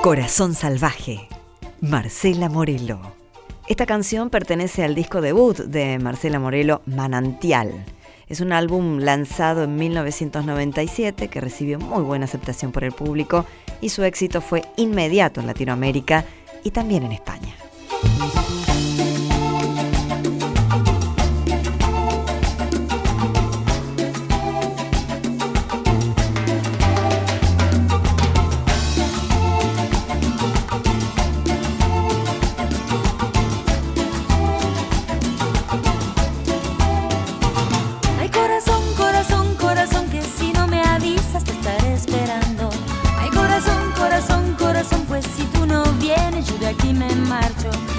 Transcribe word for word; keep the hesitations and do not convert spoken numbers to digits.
Corazón Salvaje, Marcela Morelo. Esta canción pertenece al disco debut de Marcela Morelo, Manantial. Es un álbum lanzado en mil novecientos noventa y siete que recibió muy buena aceptación por el público y su éxito fue inmediato en Latinoamérica y también en España. Pues si tú no vienes, yo de aquí me marcho.